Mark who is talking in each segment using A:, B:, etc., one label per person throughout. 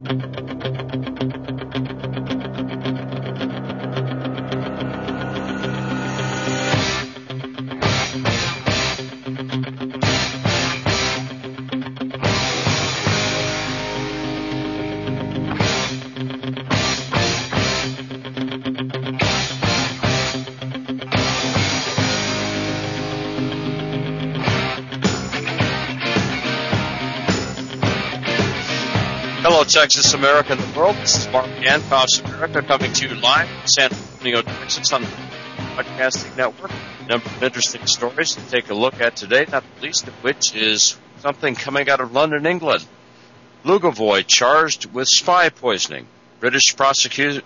A: Hello, Texas, America, and the world. This is Mark Yankoff's America coming to you live from San Antonio, Texas on the Podcasting Network. A number of interesting stories to take a look at today, not the least of which is something coming out of London, England. Lugavoy charged with spy poisoning. British prosecutors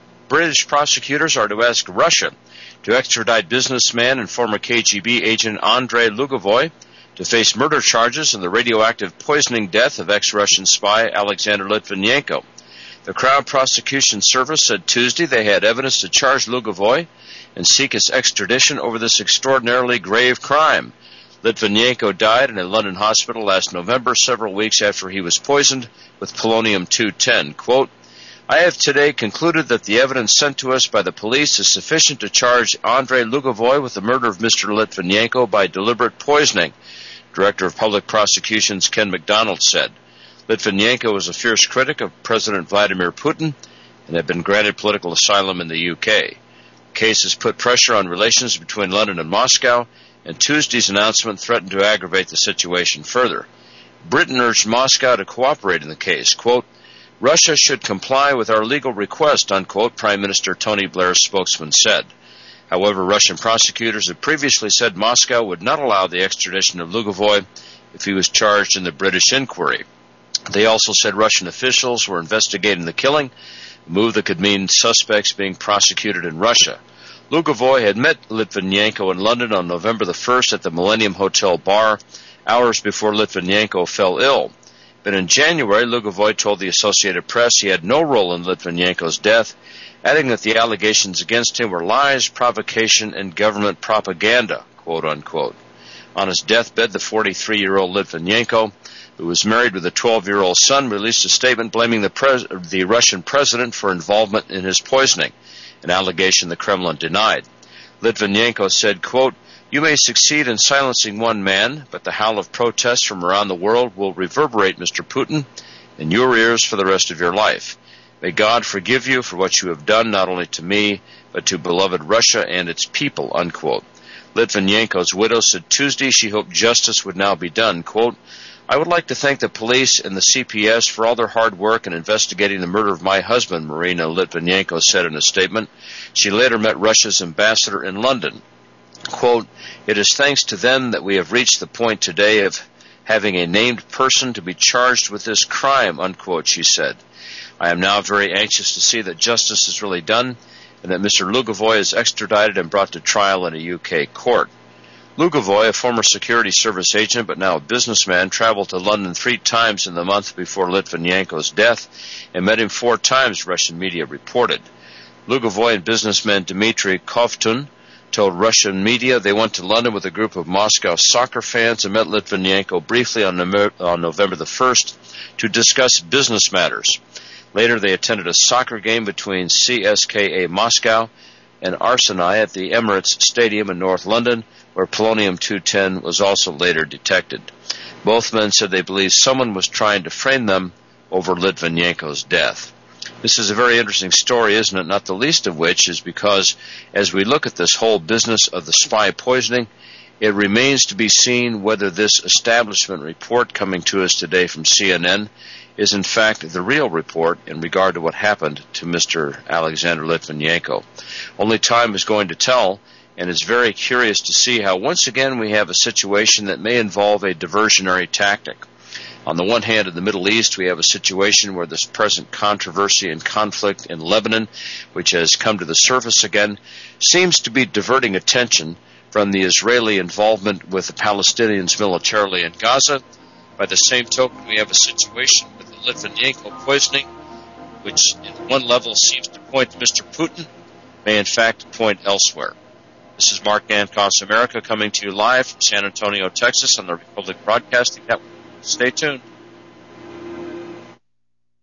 A: are to ask Russia to extradite businessman and former KGB agent Andrei Lugavoy to face murder charges in the radioactive poisoning death of ex-Russian spy Alexander Litvinenko. The Crown Prosecution Service said Tuesday they had evidence to charge Lugavoy and seek his extradition over this extraordinarily grave crime. Litvinenko died in a London hospital last November, several weeks after he was poisoned with polonium-210. Quote, I have today concluded that the evidence sent to us by the police is sufficient to charge Andrei Lugavoy with the murder of Mr. Litvinenko by deliberate poisoning, Director of Public Prosecutions Ken MacDonald said. Litvinenko was a fierce critic of President Vladimir Putin and had been granted political asylum in the UK. The case has put pressure on relations between London and Moscow, and Tuesday's announcement threatened to aggravate the situation further. Britain urged Moscow to cooperate in the case. Quote, Russia should comply with our legal request, unquote, Prime Minister Tony Blair's spokesman said. However, Russian prosecutors had previously said Moscow would not allow the extradition of Lugavoy if he was charged in the British inquiry. They also said Russian officials were investigating the killing, a move that could mean suspects being prosecuted in Russia. Lugavoy had met Litvinenko in London on November the 1st at the Millennium Hotel bar, hours before Litvinenko fell ill. But in January, Lugavoy told the Associated Press he had no role in Litvinenko's death, adding that the allegations against him were lies, provocation, and government propaganda, quote unquote. On his deathbed, the 43-year-old Litvinenko, who was married with a 12-year-old son, released a statement blaming the Russian president for involvement in his poisoning, an allegation the Kremlin denied. Litvinenko said, quote, You may succeed in silencing one man, but the howl of protest from around the world will reverberate, Mr. Putin, in your ears for the rest of your life. May God forgive you for what you have done, not only to me, but to beloved Russia and its people, unquote. Litvinenko's widow said Tuesday she hoped justice would now be done. Quote, I would like to thank the police and the CPS for all their hard work in investigating the murder of my husband, Marina Litvinenko said in a statement. She later met Russia's ambassador in London. Quote, It is thanks to them that we have reached the point today of having a named person to be charged with this crime, unquote, she said. I am now very anxious to see that justice is really done and that Mr. Lugavoy is extradited and brought to trial in a UK court. Lugavoy, a former security service agent but now a businessman, traveled to London 3 times in the month before Litvinenko's death and met him 4 times, Russian media reported. Lugavoy and businessman Dmitry Kovtun told Russian media they went to London with a group of Moscow soccer fans and met Litvinenko briefly on November the 1st to discuss business matters. Later, they attended a soccer game between CSKA Moscow and Arsenal at the Emirates Stadium in North London, where polonium-210 was also later detected. Both men said they believed someone was trying to frame them over Litvinenko's death. This is a very interesting story, isn't it? Not the least of which is because as we look at this whole business of the spy poisoning, it remains to be seen whether this establishment report coming to us today from CNN is in fact the real report in regard to what happened to Mr. Alexander Litvinenko. Only time is going to tell, and it's very curious to see how once again we have a situation that may involve a diversionary tactic. On the one hand, in the Middle East, we have a situation where this present controversy and conflict in Lebanon, which has come to the surface again, seems to be diverting attention from the Israeli involvement with the Palestinians militarily in Gaza. By the same token, we have a situation with the Litvinenko poisoning, which in one level seems to point to Mr. Putin, may in fact point elsewhere. This is Mark Yankoff's America coming to you live from San Antonio, Texas on the Republic Broadcasting Network. Stay tuned.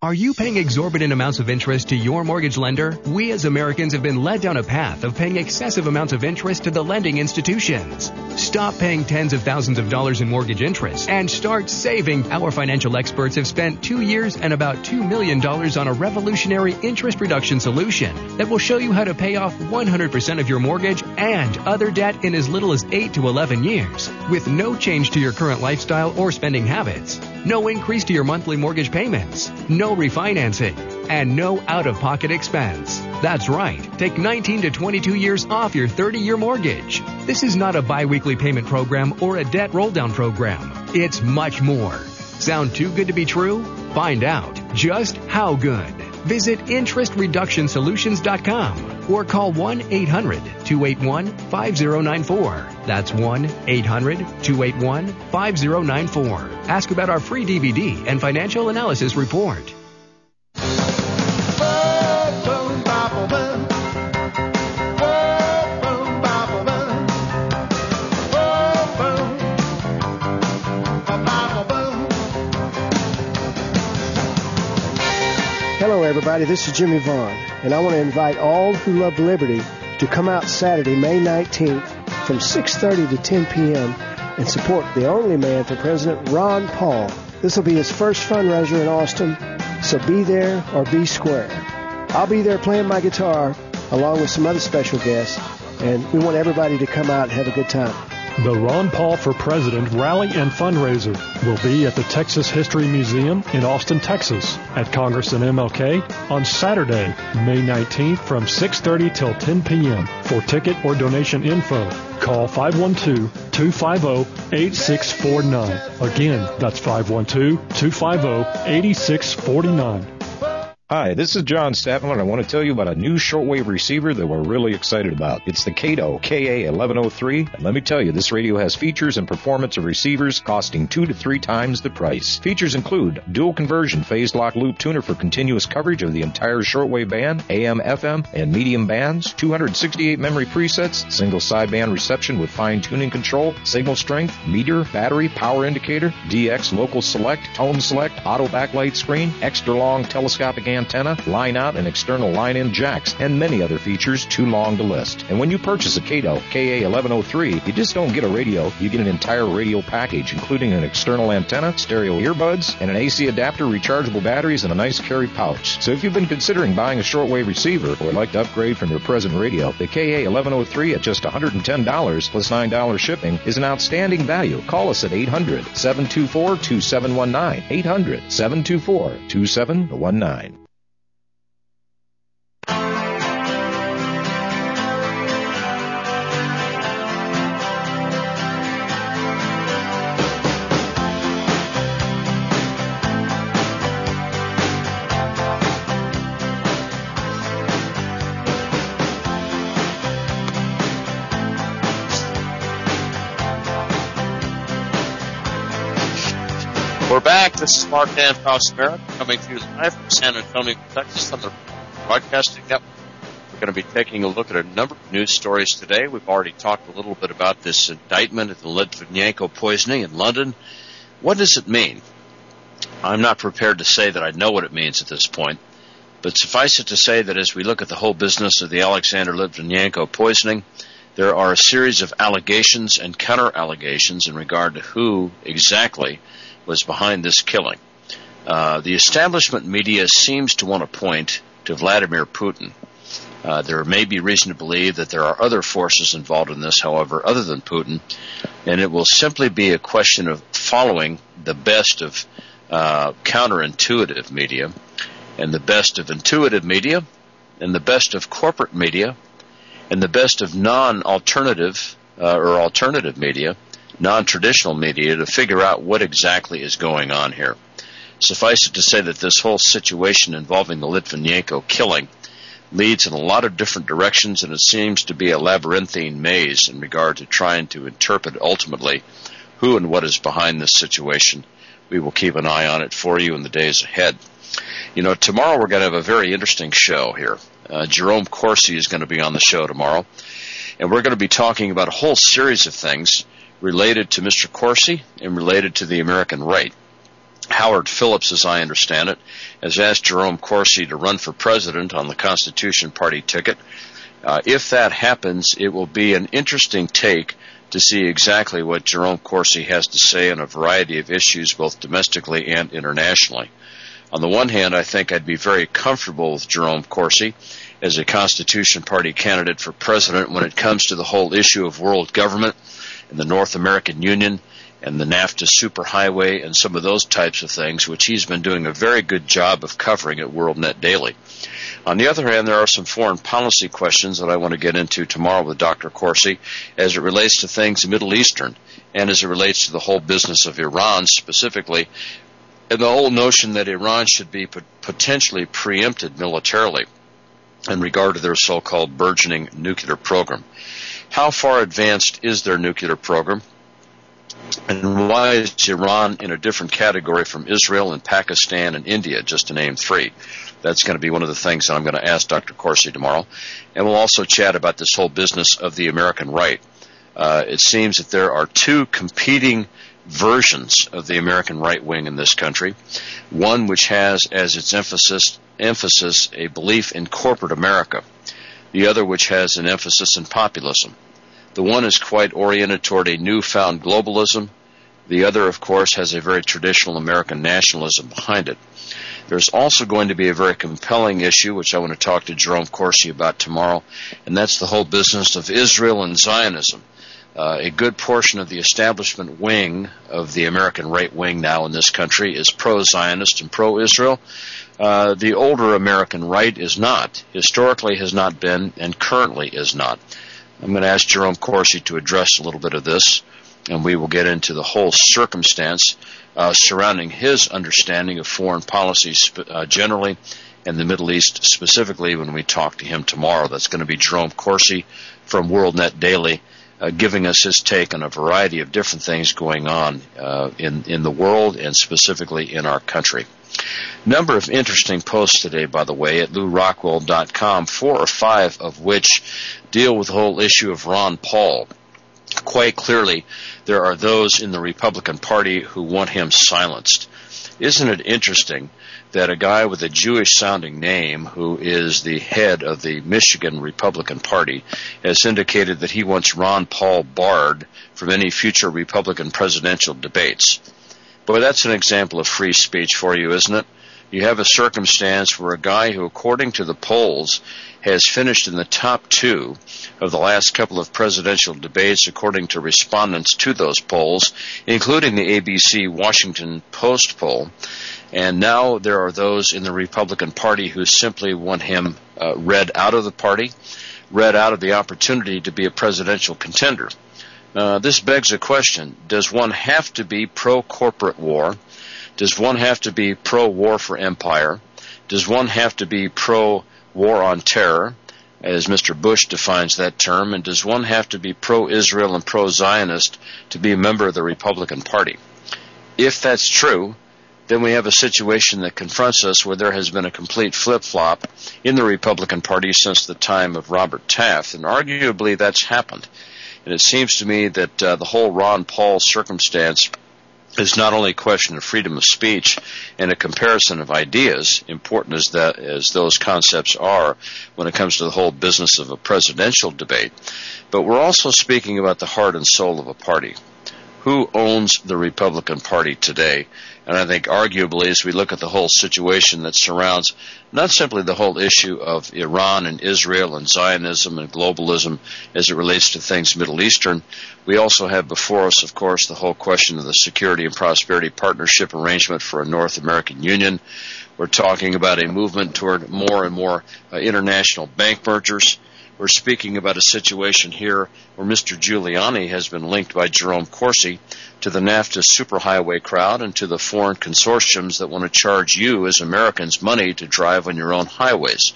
B: Are you paying exorbitant amounts of interest to your mortgage lender? We as Americans have been led down a path of paying excessive amounts of interest to the lending institutions. Stop paying tens of thousands of dollars in mortgage interest and start saving. Our financial experts have spent 2 years and about $2 million on a revolutionary interest reduction solution that will show you how to pay off 100% of your mortgage and other debt in as little as 8 to 11 years with no change to your current lifestyle or spending habits. No increase to your monthly mortgage payments, no refinancing, and no out-of-pocket expense. That's right. Take 19 to 22 years off your 30-year mortgage. This is not a biweekly payment program or a debt roll-down program. It's much more. Sound too good to be true? Find out just how good. Visit interestreductionsolutions.com or call 1-800-281-5094. That's 1-800-281-5094. Ask about our free DVD and financial analysis report.
C: Hello, everybody. This is Jimmy Vaughn, and I want to invite all who love liberty to come out Saturday, May 19th from 6:30 to 10 p.m. and support the only man for President, Ron Paul. This will be his first fundraiser in Austin, so be there or be square. I'll be there playing my guitar along with some other special guests, and we want everybody to come out and have a good time.
D: The Ron Paul for President Rally and Fundraiser will be at the Texas History Museum in Austin, Texas, at Congress and MLK on Saturday, May 19th from 6:30 till 10 p.m. For ticket or donation info, call 512-250-8649. Again, that's 512-250-8649.
E: Hi, this is John Statman, and I want to tell you about a new shortwave receiver that we're really excited about. It's the Kato KA1103, and let me tell you, this radio has features and performance of receivers costing 2 to 3 times the price. Features include dual conversion phase lock loop tuner for continuous coverage of the entire shortwave band, AM, FM, and medium bands, 268 memory presets, single sideband reception with fine tuning control, signal strength, meter, battery, power indicator, DX local select, tone select, auto backlight screen, extra long telescopic antenna, line out and external line in jacks, and many other features too long to list. And when you purchase a Kato KA1103, you just don't get a radio, you get an entire radio package, including an external antenna, stereo earbuds, and an AC adapter, rechargeable batteries, and a nice carry pouch. So if you've been considering buying a shortwave receiver or would like to upgrade from your present radio, the KA1103 at just $110 plus $9 shipping is an outstanding value. Call us at 800-724-2719. 800-724-2719.
A: We're back. This is Mark Danfoss America coming to you live from San Antonio, Texas on the Broadcasting Network. We're going to be taking a look at a number of news stories today. We've already talked a little bit about this indictment of the Litvinenko poisoning in London. What does it mean? I'm not prepared to say that I know what it means at this point, but suffice it to say that as we look at the whole business of the Alexander Litvinenko poisoning, there are a series of allegations and counter-allegations in regard to who exactly was behind this killing. The establishment media seems to want to point to Vladimir Putin. There may be reason to believe that there are other forces involved in this, however, other than Putin, and it will simply be a question of following the best of counterintuitive media, and the best of intuitive media, and the best of corporate media, and the best of non-alternative or alternative media, non-traditional media, to figure out what exactly is going on here. Suffice it to say that this whole situation involving the Litvinenko killing leads in a lot of different directions, and it seems to be a labyrinthine maze in regard to trying to interpret ultimately who and what is behind this situation. We will keep an eye on it for you in the days ahead. You know, tomorrow we're going to have a very interesting show here. Jerome Corsi is going to be on the show tomorrow, and we're going to be talking about a whole series of things related to Mr. Corsi and related to the American right. Howard Phillips, as I understand it, has asked Jerome Corsi to run for president on the Constitution Party ticket. If that happens, it will be an interesting take to see exactly what Jerome Corsi has to say on a variety of issues, both domestically and internationally. On the one hand, I think I'd be very comfortable with Jerome Corsi as a Constitution Party candidate for president when it comes to the whole issue of world government and the North American Union and the NAFTA superhighway and some of those types of things, which he's been doing a very good job of covering at WorldNet Daily. On the other hand, there are some foreign policy questions that I want to get into tomorrow with Dr. Corsi as it relates to things Middle Eastern and as it relates to the whole business of Iran specifically, and the whole notion that Iran should be potentially preempted militarily in regard to their so-called burgeoning nuclear program. How far advanced is their nuclear program? And why is Iran in a different category from Israel and Pakistan and India, just to name three? That's going to be one of the things that I'm going to ask Dr. Corsi tomorrow. And we'll also chat about this whole business of the American right. It seems that there are two competing versions of the American right wing in this country. One which has as its emphasis a belief in corporate America. The other which has an emphasis in populism. The one is quite oriented toward a newfound globalism. The other, of course, has a very traditional American nationalism behind it. There's also going to be a very compelling issue, which I want to talk to Jerome Corsi about tomorrow, and that's the whole business of Israel and Zionism. A good portion of the establishment wing of the American right wing now in this country is pro-Zionist and pro-Israel. The older American right is not, historically has not been, and currently is not. I'm going to ask Jerome Corsi to address a little bit of this, and we will get into the whole circumstance surrounding his understanding of foreign policy generally and the Middle East specifically when we talk to him tomorrow. That's going to be Jerome Corsi from WorldNet Daily, giving us his take on a variety of different things going on in the world and specifically in our country. Number of interesting posts today, by the way, at LewRockwell.com, 4 or 5 of which deal with the whole issue of Ron Paul. Quite clearly, there are those in the Republican Party who want him silenced. Isn't it interesting that a guy with a Jewish-sounding name who is the head of the Michigan Republican Party has indicated that he wants Ron Paul barred from any future Republican presidential debates? Boy, that's an example of free speech for you, isn't it? You have a circumstance where a guy who, according to the polls, has finished in the top 2 of the last couple of presidential debates, according to respondents to those polls, including the ABC Washington Post poll. And now there are those in the Republican Party who simply want him read out of the party, read out of the opportunity to be a presidential contender. This begs a question. Does one have to be pro-corporate war? Does one have to be pro-war for empire? Does one have to be pro-war on terror, as Mr. Bush defines that term? And does one have to be pro-Israel and pro-Zionist to be a member of the Republican Party? If that's true, then we have a situation that confronts us where there has been a complete flip-flop in the Republican Party since the time of Robert Taft, and arguably that's happened. And it seems to me that the whole Ron Paul circumstance is not only a question of freedom of speech and a comparison of ideas, important as those concepts are when it comes to the whole business of a presidential debate, but we're also speaking about the heart and soul of a party. Who owns the Republican Party today? And I think arguably as we look at the whole situation that surrounds not simply the whole issue of Iran and Israel and Zionism and globalism as it relates to things Middle Eastern, we also have before us, of course, the whole question of the Security and Prosperity Partnership Arrangement for a North American Union. We're talking about a movement toward more and more international bank mergers. We're speaking about a situation here where Mr. Giuliani has been linked by Jerome Corsi to the NAFTA superhighway crowd and to the foreign consortiums that want to charge you as Americans money to drive on your own highways.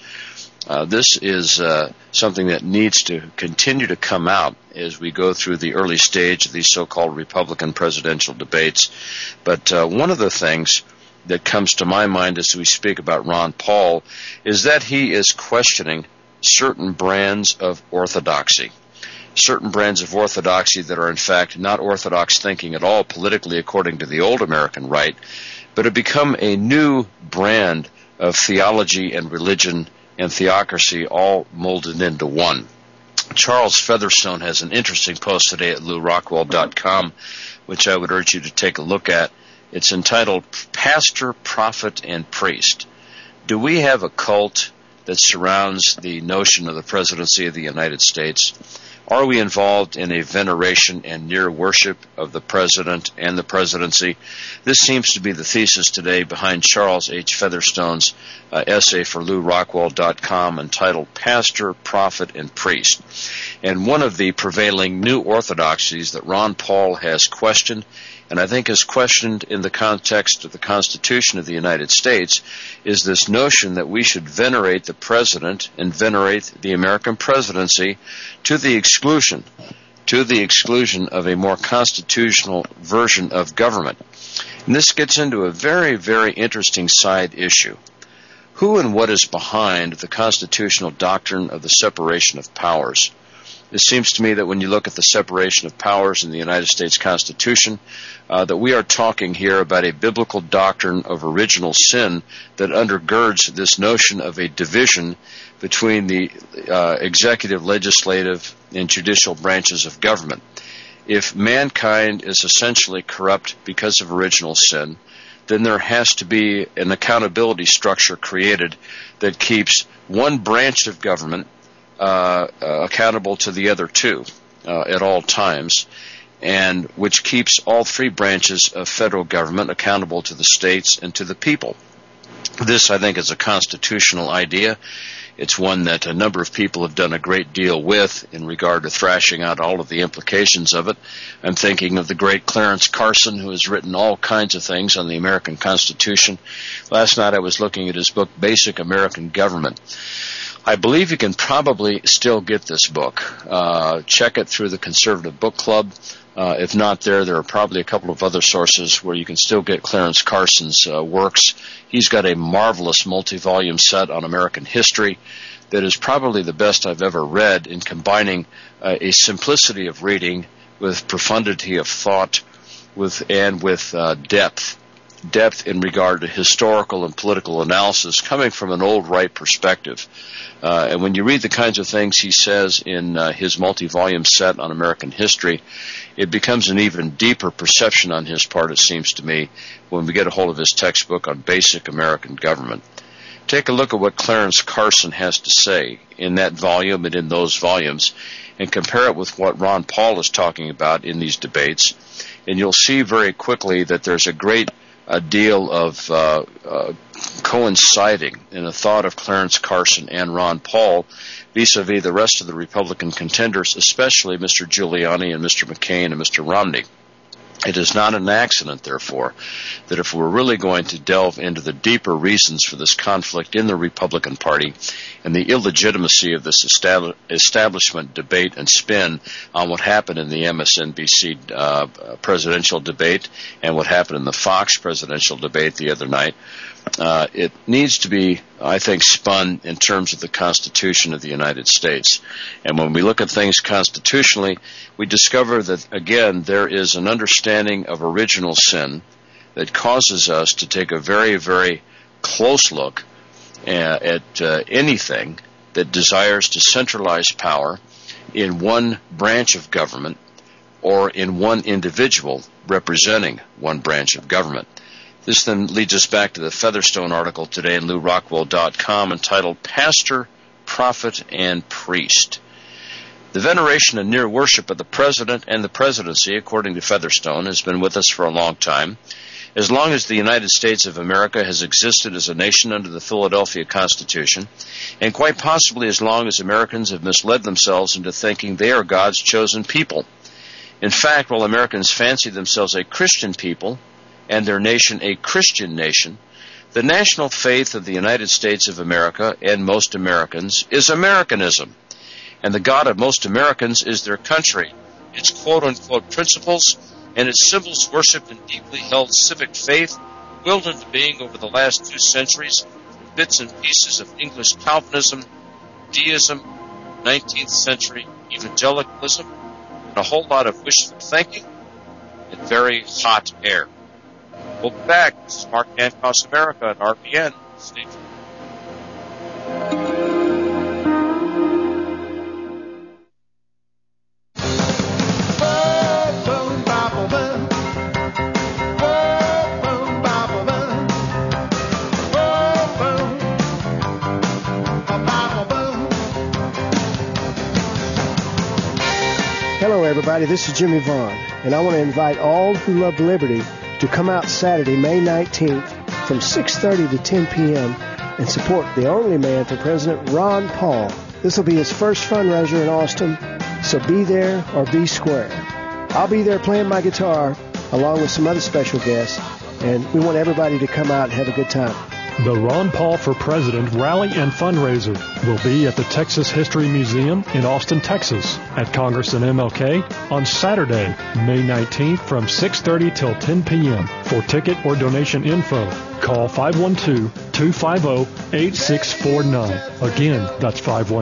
A: This is something that needs to continue to come out as we go through the early stage of these so-called Republican presidential debates. But one of the things that comes to my mind as we speak about Ron Paul is that he is questioning certain brands of orthodoxy. Certain brands of orthodoxy that are in fact not orthodox thinking at all politically according to the old American right, but have become a new brand of theology and religion and theocracy all molded into one. Charles Featherstone has an interesting post today at LouRockwell.com, which I would urge you to take a look at. It's entitled Pastor, Prophet, and Priest. Do we have a cult that surrounds the notion of the presidency of the United States? Are we involved in a veneration and near worship of the president and the presidency? This seems to be the thesis today behind Charles H. Featherstone's essay for LouRockwell.com entitled Pastor, Prophet, and Priest. And one of the prevailing new orthodoxies that Ron Paul has questioned, and I think is questioned in the context of the Constitution of the United States, is this notion that we should venerate the president and venerate the American presidency to the exclusion of a more constitutional version of government. And this gets into a very, very interesting side issue. Who and what is behind the constitutional doctrine of the separation of powers? It seems to me that when you look at the separation of powers in the United States Constitution, that we are talking here about a biblical doctrine of original sin that undergirds this notion of a division between the executive, legislative, and judicial branches of government. If mankind is essentially corrupt because of original sin, then there has to be an accountability structure created that keeps one branch of government accountable to the other two at all times, and which keeps all three branches of federal government accountable to the states and to the people. This, I think, is a constitutional idea. It's one that a number of people have done a great deal with in regard to thrashing out all of the implications of it. I'm thinking of the great Clarence Carson, who has written all kinds of things on the American Constitution. Last night I was looking at his book, Basic American Government. I believe you can probably still get this book. Check it through the Conservative Book Club. If not there are probably a couple of other sources where you can still get Clarence Carson's works. He's got a marvelous multi-volume set on American history that is probably the best I've ever read in combining a simplicity of reading with profundity of thought with depth in regard to historical and political analysis coming from an old right perspective. And when you read the kinds of things he says in his multi-volume set on American history, it becomes an even deeper perception on his part, it seems to me, when we get a hold of his textbook on Basic American Government. Take a look at what Clarence Carson has to say in that volume and in those volumes, and compare it with what Ron Paul is talking about in these debates, and you'll see very quickly that there's a great deal of coinciding in the thought of Clarence Carson and Ron Paul vis-a-vis the rest of the Republican contenders, especially Mr. Giuliani and Mr. McCain and Mr. Romney. It is not an accident, therefore, that if we're really going to delve into the deeper reasons for this conflict in the Republican Party and the illegitimacy of this establishment debate and spin on what happened in the MSNBC presidential debate and what happened in the Fox presidential debate the other night, it needs to be, I think, spun in terms of the Constitution of the United States. And when we look at things constitutionally, we discover that, again, there is an understanding of original sin that causes us to take a very, very close look at anything that desires to centralize power in one branch of government or in one individual representing one branch of government. This then leads us back to the Featherstone article today in LouRockwell.com entitled Pastor, Prophet, and Priest. The veneration and near worship of the President and the presidency, according to Featherstone, has been with us for a long time. As long as the United States of America has existed as a nation under the Philadelphia Constitution, and quite possibly as long as Americans have misled themselves into thinking they are God's chosen people. In fact, while Americans fancy themselves a Christian people, and their nation a Christian nation, the national faith of the United States of America and most Americans is Americanism. And the God of most Americans is their country, its quote-unquote principles, and its symbols worshipped and deeply held civic faith, willed into being over the last 2 centuries, bits and pieces of English Calvinism, deism, 19th century evangelicalism, and a whole lot of wishful thinking and very hot air. We'll be back. This is Mark Hancock's America at RBN. Stay tuned.
C: Hello, everybody. This is Jimmy Vaughn, and I want to invite all who love liberty to come out Saturday, May 19th from 6:30 to 10 p.m. and support the only man for President, Ron Paul. This will be his first fundraiser in Austin, so be there or be square. I'll be there playing my guitar along with some other special guests, and we want everybody to come out and have a good time.
D: The Ron Paul for President Rally and Fundraiser will be at the Texas History Museum in Austin, Texas, at Congress and MLK on Saturday, May 19th from 6:30 till 10 p.m. For ticket or donation info, call 512-250-8649. Again, that's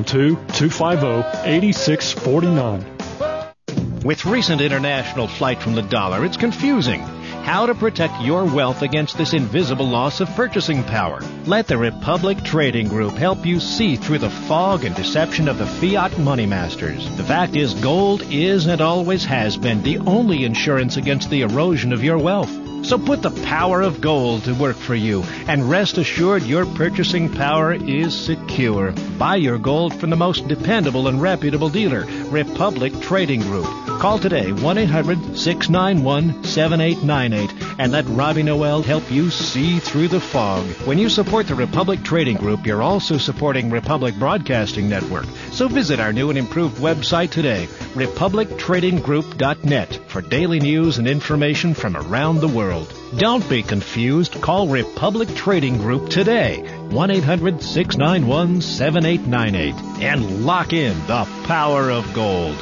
D: 512-250-8649.
F: With recent international flight from the dollar, it's confusing how to protect your wealth against this invisible loss of purchasing power. Let the Republic Trading Group help you see through the fog and deception of the fiat money masters. The fact is, gold is and always has been the only insurance against the erosion of your wealth. So put the power of gold to work for you, and rest assured your purchasing power is secure. Buy your gold from the most dependable and reputable dealer, Republic Trading Group. Call today, 1-800-691-7898, and let Robbie Noel help you see through the fog. When you support the Republic Trading Group, you're also supporting Republic Broadcasting Network. So visit our new and improved website today, republictradinggroup.net, for daily news and information from around the world. Don't be confused. Call Republic Trading Group today, 1-800-691-7898, and lock in the power of gold.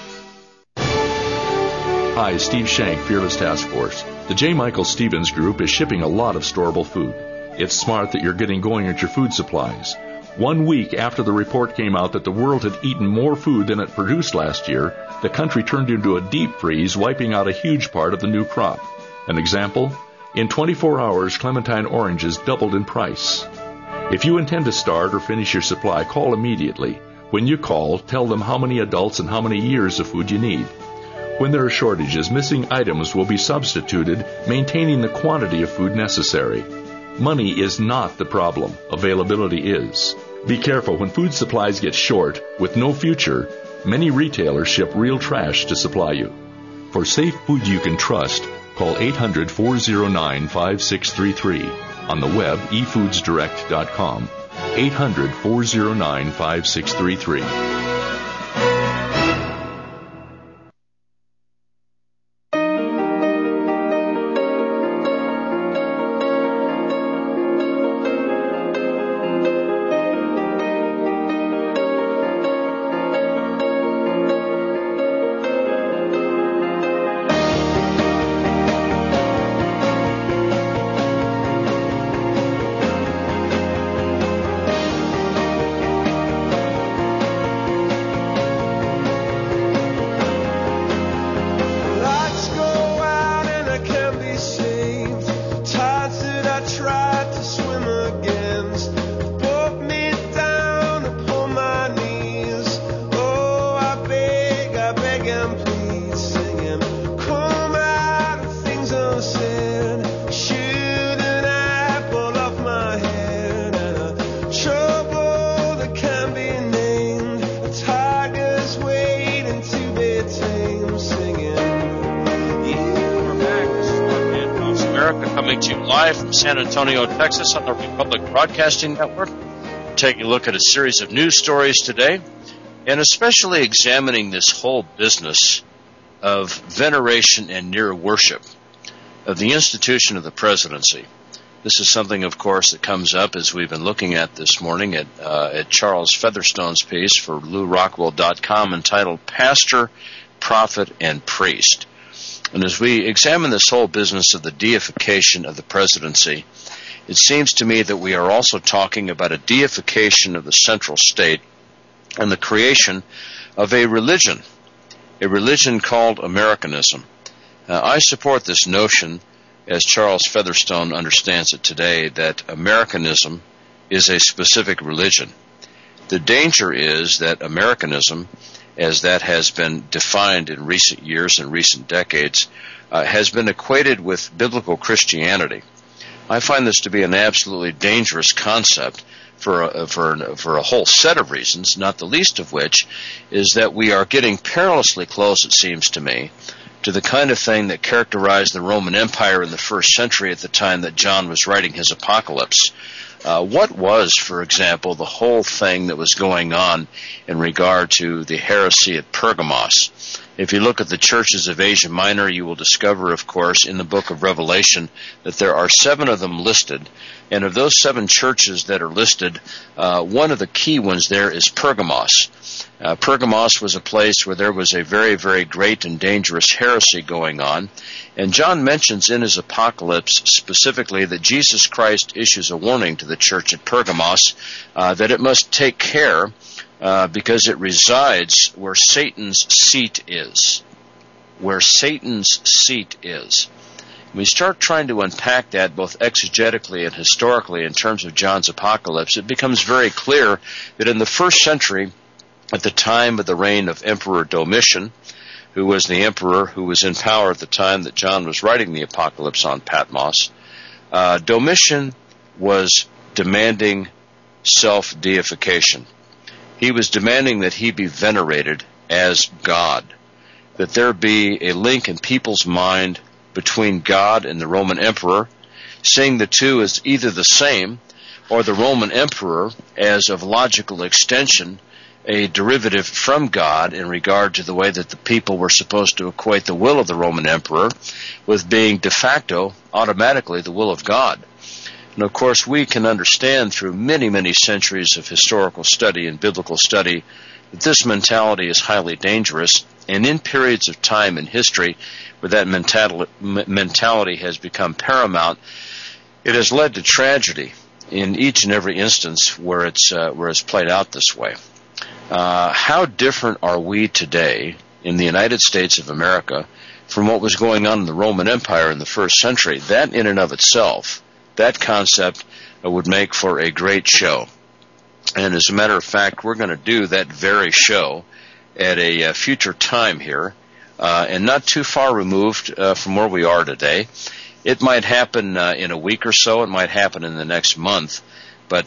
G: Hi, Steve Shank, Fearless Task Force. The J. Michael Stevens Group is shipping a lot of storable food. It's smart that you're getting going at your food supplies. 1 week after the report came out that the world had eaten more food than it produced last year, the country turned into a deep freeze, wiping out a huge part of the new crop. An example? In 24 hours, clementine oranges doubled in price. If you intend to start or finish your supply, call immediately. When you call, tell them how many adults and how many years of food you need. When there are shortages, missing items will be substituted, maintaining the quantity of food necessary. Money is not the problem. Availability is. Be careful when food supplies get short. With no future, many retailers ship real trash to supply you. For safe food you can trust, call 800-409-5633. On the web, efoodsdirect.com. 800-409-5633.
A: San Antonio, Texas on the Republic Broadcasting Network. We're taking a look at a series of news stories today, and especially examining this whole business of veneration and near worship of the institution of the presidency. This is something, of course, that comes up as we've been looking at this morning at Charles Featherstone's piece for LouRockwell.com entitled Pastor, Prophet, and Priest. And as we examine this whole business of the deification of the presidency, it seems to me that we are also talking about a deification of the central state and the creation of a religion called Americanism. I support this notion as Charles Featherstone understands it today, that Americanism is a specific religion. The danger is that Americanism, as that has been defined in recent years and recent decades, has been equated with biblical Christianity. I find this to be an absolutely dangerous concept for a whole set of reasons, not the least of which is that we are getting perilously close, it seems to me, to the kind of thing that characterized the Roman Empire in the first century at the time that John was writing his Apocalypse. What was, for example, the whole thing that was going on in regard to the heresy at Pergamos? If you look at the churches of Asia Minor, you will discover, of course, in the book of Revelation that there are 7 of them listed. And of those 7 churches that are listed, one of the key ones there is Pergamos. Pergamos was a place where there was a very, very great and dangerous heresy going on. And John mentions in his Apocalypse specifically that Jesus Christ issues a warning to the church at Pergamos that it must take care because it resides where Satan's seat is. Where Satan's seat is. When we start trying to unpack that both exegetically and historically in terms of John's Apocalypse, it becomes very clear that in the first century, at the time of the reign of Emperor Domitian, who was the emperor who was in power at the time that John was writing the Apocalypse on Patmos, Domitian was demanding self-deification. He was demanding that he be venerated as God, that there be a link in people's mind between God and the Roman emperor, seeing the two as either the same or the Roman emperor as of logical extension a derivative from God in regard to the way that the people were supposed to equate the will of the Roman emperor with being de facto automatically the will of God. And of course we can understand through many, many centuries of historical study and biblical study that this mentality is highly dangerous, and in periods of time in history where that mentality has become paramount, it has led to tragedy in each and every instance where it's played out this way. How different are we today in the United States of America from what was going on in the Roman Empire in the first century? That in and of itself, that concept would make for a great show. And as a matter of fact, we're going to do that very show at a future time here, and not too far removed from where we are today. It might happen in a week or so. It might happen in the next month. But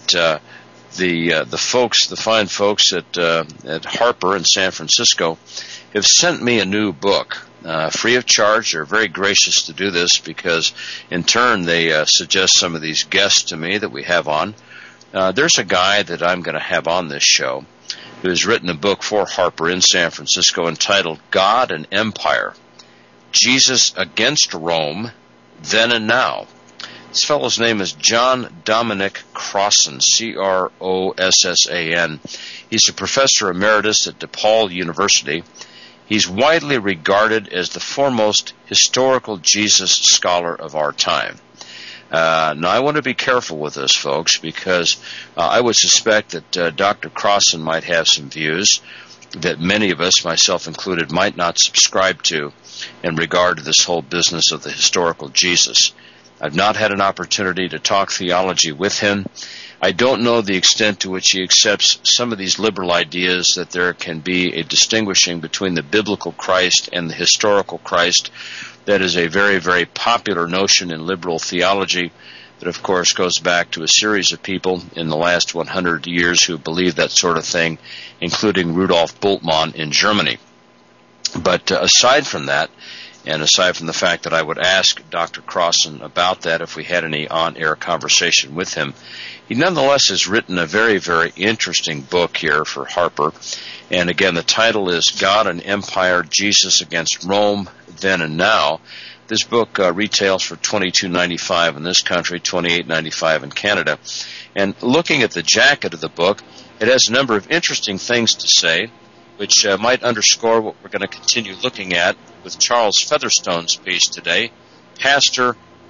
A: the fine folks at Harper in San Francisco have sent me a new book, free of charge. They're very gracious to do this because, in turn, they suggest some of these guests to me that we have on. There's a guy that I'm going to have on this show who has written a book for Harper in San Francisco entitled God and Empire, Jesus Against Rome, Then and Now. This fellow's name is John Dominic Crossan, Crossan. He's a professor emeritus at DePaul University. He's widely regarded as the foremost historical Jesus scholar of our time. Now, I want to be careful with this, folks, because I would suspect that Dr. Crossan might have some views that many of us, myself included, might not subscribe to in regard to this whole business of the historical Jesus. I've not had an opportunity to talk theology with him. I don't know the extent to which he accepts some of these liberal ideas that there can be a distinguishing between the biblical Christ and the historical Christ. That is a very, very popular notion in liberal theology that, of course, goes back to a series of people in the last 100 years who believe that sort of thing, including Rudolf Bultmann in Germany. But aside from that, and aside from the fact that I would ask Dr. Crossan about that if we had any on-air conversation with him, he nonetheless has written a very, very interesting book here for Harper. And again, the title is God and Empire, Jesus Against Rome, Then and Now. This book retails for $22.95 in this country, $28.95 in Canada. And looking at the jacket of the book, it has a number of interesting things to say, which might underscore what we're going to continue looking at with Charles Featherstone's piece today, Pastor,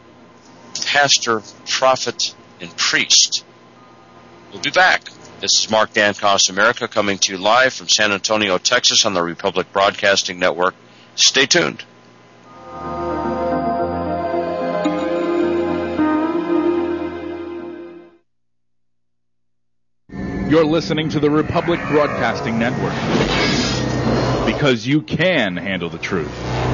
A: Prophet, and Priest. We'll be back. This is Mark Dankos America coming to you live from San Antonio, Texas on the Republic Broadcasting Network. Stay tuned.
H: You're listening to the Republic Broadcasting Network, because you can handle the truth.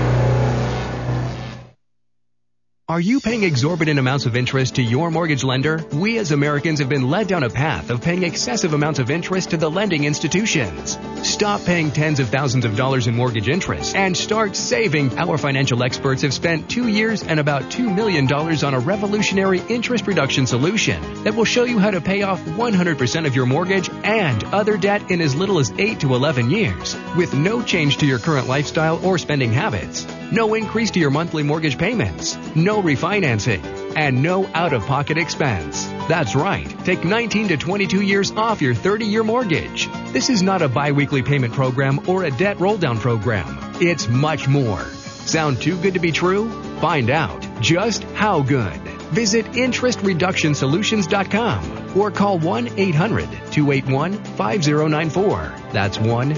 B: Are you paying exorbitant amounts of interest to your mortgage lender? We as Americans have been led down a path of paying excessive amounts of interest to the lending institutions. Stop paying tens of thousands of dollars in mortgage interest and start saving. Our financial experts have spent 2 years and about $2 million on a revolutionary interest reduction solution that will show you how to pay off 100% of your mortgage and other debt in as little as 8 to 11 years with no change to your current lifestyle or spending habits. No increase to your monthly mortgage payments. No refinancing. And no out-of-pocket expense. That's right. Take 19 to 22 years off your 30-year mortgage. This is not a bi-weekly payment program or a debt roll-down program. It's much more. Sound too good to be true? Find out just how good. Visit interestreductionsolutions.com or call 1-800-281-5094. That's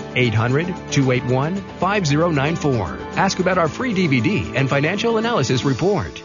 B: 1-800-281-5094. Ask about our free DVD and financial analysis report.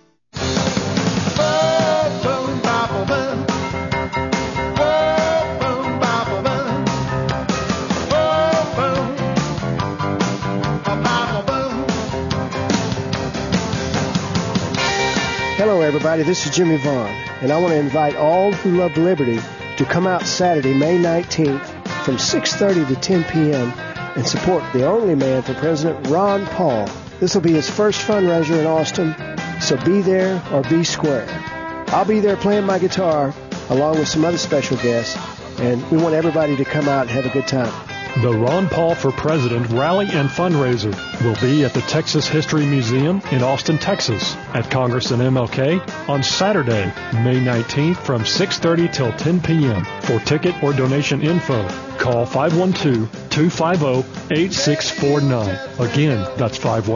C: Hello, everybody. This is Jimmy Vaughn, and I want to invite all who love liberty to come out Saturday, May 19th from 6:30 to 10 p.m. and support the only man for President, Ron Paul. This will be his first fundraiser in Austin, so be there or be square. I'll be there playing my guitar along with some other special guests, and we want everybody to come out and have a good time.
D: The Ron Paul for President Rally and Fundraiser will be at the Texas History Museum in Austin, Texas, at Congress and MLK on Saturday, May 19th from 6:30 till 10 p.m. For ticket or donation info, call 512-250-8649. Again, that's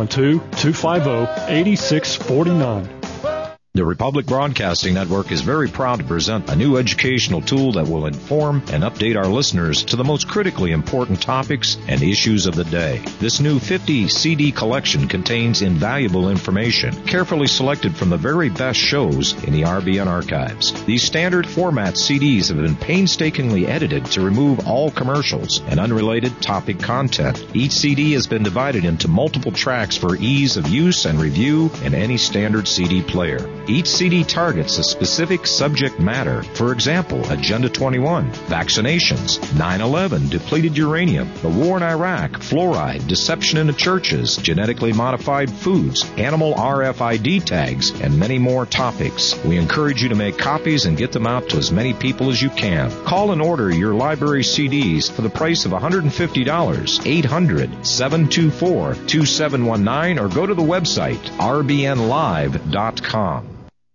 D: 512-250-8649.
E: The Republic Broadcasting Network is very proud to present a new educational tool that will inform and update our listeners to the most critically important topics and issues of the day. This new 50 CD collection contains invaluable information, carefully selected from the very best shows in the RBN archives. These standard format CDs have been painstakingly edited to remove all commercials and unrelated topic content. Each CD has been divided into multiple tracks for ease of use and review in any standard CD player. Each CD targets a specific subject matter. For example, Agenda 21, vaccinations, 9/11, depleted uranium, the war in Iraq, fluoride, deception in the churches, genetically modified foods, animal RFID tags, and many more topics. We encourage you to make copies and get them out to as many people as you can. Call and order your library CDs for the price of $150, 800-724-2719, or go to the website rbnlive.com.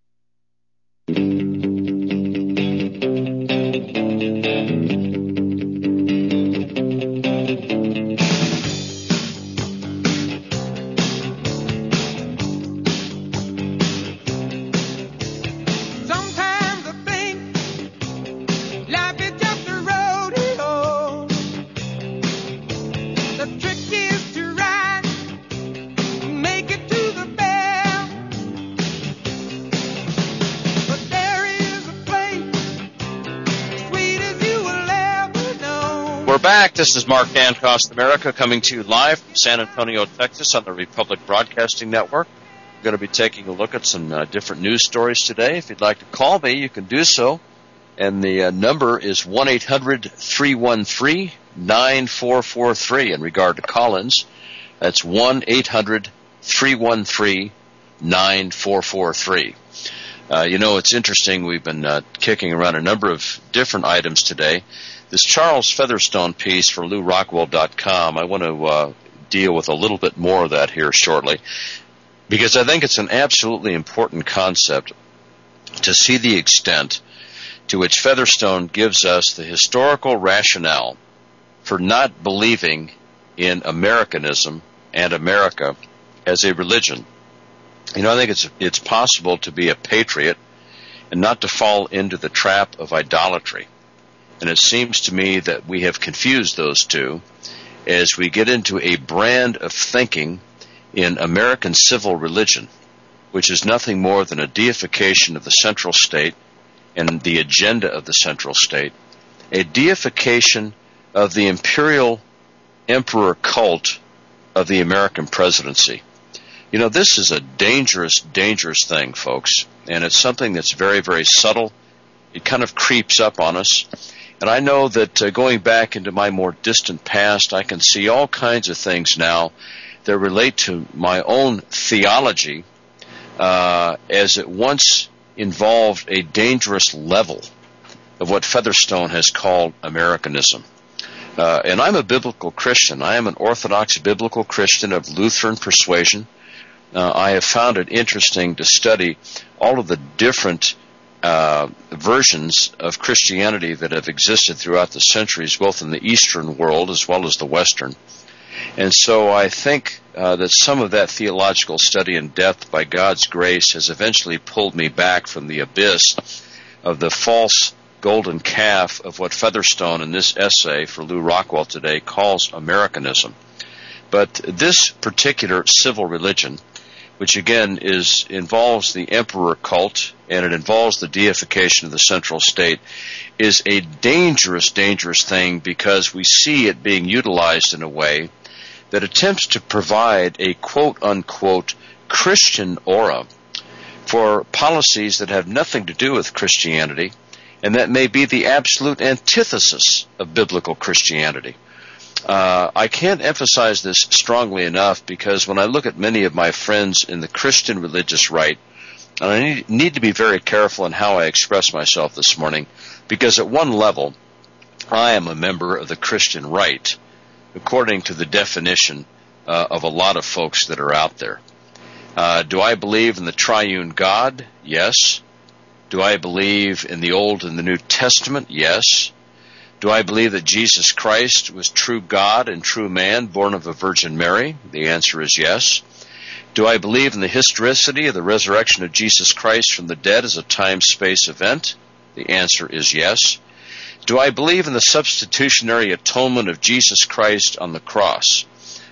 A: Back. This is Mark Dancost, America, coming to you live from San Antonio, Texas on the Republic Broadcasting Network. We're going to be taking a look at some different news stories today. If you'd like to call me, you can do so. And the number is 1-800-313-9443 in regard to Collins. That's 1-800-313-9443. It's interesting. We've been kicking around a number of different items today. This Charles Featherstone piece for LouRockwell.com, I want to deal with a little bit more of that here shortly, because I think it's an absolutely important concept to see the extent to which Featherstone gives us the historical rationale for not believing in Americanism and America as a religion. I think it's possible to be a patriot and not to fall into the trap of idolatry. And it seems to me that we have confused those two as we get into a brand of thinking in American civil religion, which is nothing more than a deification of the central state and the agenda of the central state, a deification of the imperial emperor cult of the American presidency. You know, this is a dangerous, dangerous thing, folks, and it's something that's very, very subtle. It kind of creeps up on us. And I know that going back into my more distant past, I can see all kinds of things now that relate to my own theology as it once involved a dangerous level of what Featherstone has called Americanism. And I'm a biblical Christian. I am an Orthodox biblical Christian of Lutheran persuasion. I have found it interesting to study all of the different versions of Christianity that have existed throughout the centuries, both in the Eastern world as well as the Western. And so I think that some of that theological study in depth, by God's grace, has eventually pulled me back from the abyss of the false golden calf of what Featherstone in this essay for Lew Rockwell today calls Americanism. But this particular civil religion, which again involves the emperor cult and it involves the deification of the central state, is a dangerous, dangerous thing because we see it being utilized in a way that attempts to provide a quote-unquote Christian aura for policies that have nothing to do with Christianity, and that may be the absolute antithesis of biblical Christianity. I can't emphasize this strongly enough because when I look at many of my friends in the Christian religious right, and I need to be very careful in how I express myself this morning, because at one level, I am a member of the Christian right, according to the definition of a lot of folks that are out there. Do I believe in the triune God? Yes. Do I believe in the Old and the New Testament? Yes. Do I believe that Jesus Christ was true God and true man, born of a Virgin Mary? The answer is yes. Do I believe in the historicity of the resurrection of Jesus Christ from the dead as a time-space event? The answer is yes. Do I believe in the substitutionary atonement of Jesus Christ on the cross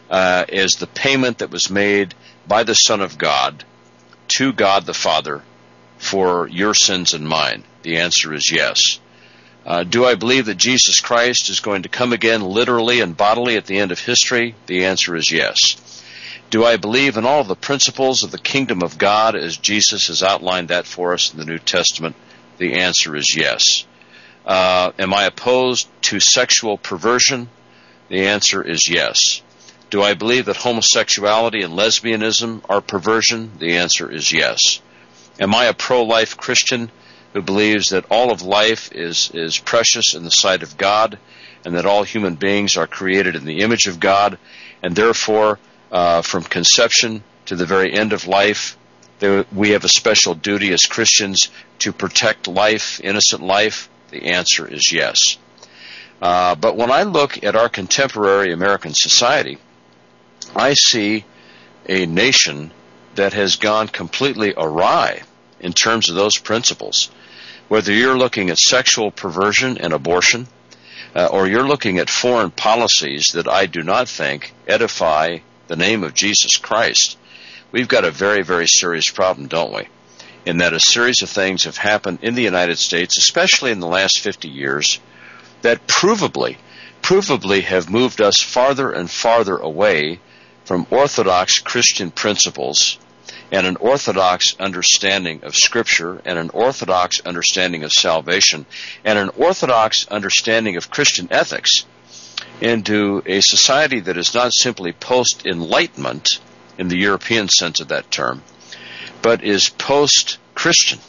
A: as the payment that was made by the Son of God to God the Father for your sins and mine? The answer is yes. Do I believe that Jesus Christ is going to come again literally and bodily at the end of history? The answer is yes. Do I believe in all of the principles of the kingdom of God as Jesus has outlined that for us in the New Testament? The answer is yes. Am I opposed to sexual perversion? The answer is yes. Do I believe that homosexuality and lesbianism are perversion? The answer is yes. Am I a pro-life Christian who believes that all of life is precious in the sight of God and that all human beings are created in the image of God, and therefore from conception to the very end of life, we have a special duty as Christians to protect life, innocent life? The answer is yes. But when I look at our contemporary American society, I see a nation that has gone completely awry in terms of those principles. Whether you're looking at sexual perversion and abortion, or you're looking at foreign policies that I do not think edify the name of Jesus Christ, we've got a very, very serious problem, don't we? In that a series of things have happened in the United States, especially in the last 50 years, that provably have moved us farther and farther away from Orthodox Christian principles and an Orthodox understanding of Scripture and an Orthodox understanding of salvation and an Orthodox understanding of Christian ethics into a society that is not simply post-Enlightenment in the European sense of that term, but is post-Christian,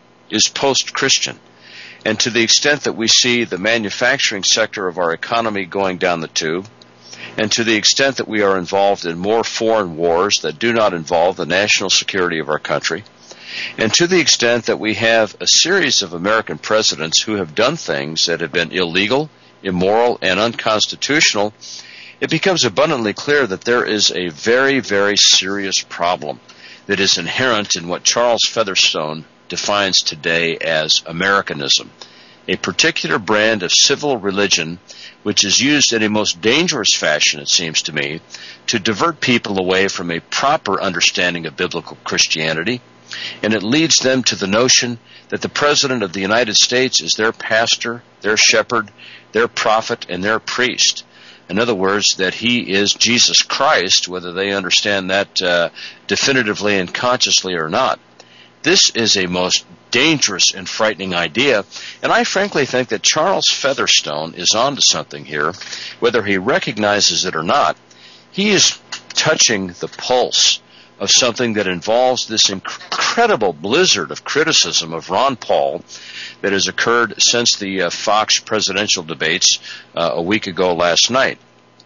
A: And to the extent that we see the manufacturing sector of our economy going down the tube, and to the extent that we are involved in more foreign wars that do not involve the national security of our country, and to the extent that we have a series of American presidents who have done things that have been illegal, immoral, and unconstitutional, it becomes abundantly clear that there is a very, very serious problem that is inherent in what Charles Featherstone defines today as Americanism, a particular brand of civil religion which is used in a most dangerous fashion, it seems to me, to divert people away from a proper understanding of biblical Christianity And it leads them to the notion that the President of the United States is their pastor, their shepherd, their prophet, and their priest. In other words, that he is Jesus Christ, whether they understand that definitively and consciously or not. This is a most dangerous and frightening idea, and I frankly think that Charles Featherstone is onto something here. Whether he recognizes it or not, he is touching the pulse of something that involves this incredible blizzard of criticism of Ron Paul that has occurred since the Fox presidential debates a week ago last night.